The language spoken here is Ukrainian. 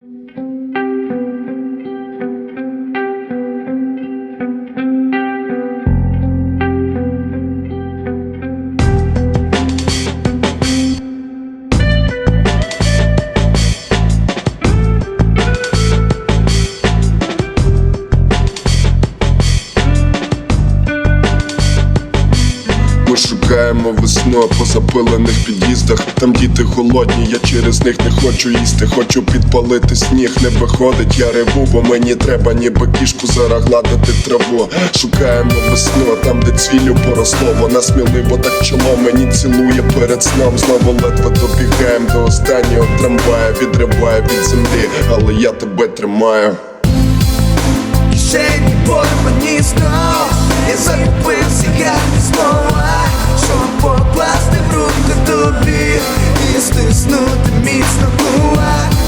Ми шукаємо весну по запилених під'їздах. Там діти голодні, я через них не хочу їсти. Хочу підпалити сніг, не виходить, я реву, бо мені треба ніби кішку зараз гладити траву. Шукаємо весну, там де цвіллю поросло. Вона сміливо так чоло мені цілує перед сном. Знову ледве добігаємо до останнього трамвая. Відриває від землі, але я тебе тримаю. Кишені порвані знов, я загубився, як знову, щоб покласти в руку тобі і стиснути міцно кулак.